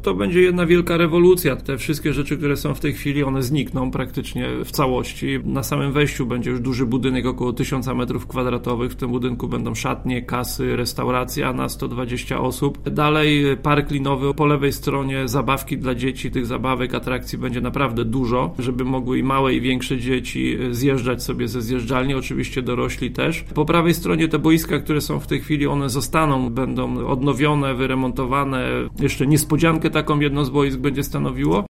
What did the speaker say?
to będzie jedna wielka rewolucja. Te wszystkie rzeczy, które są w tej chwili, one znikną praktycznie w całości. Na samym wejściu będzie już duży budynek, około 1000 m2. W tym budynku będą szatnie, kasy, restauracja na 120 osób. Dalej park linowy, po lewej stronie zabawki dla dzieci. Tych zabawek, atrakcji będzie naprawdę dużo, żeby mogły i małe, i większe dzieci zjeżdżać sobie ze zjeżdżalni, oczywiście dorośli też. Po prawej stronie te boiska, które są w tej chwili, one zostaną, będą odnowione, wyremontowane. Jeszcze niespodziankę taką jedno z boisk będzie stanowiło.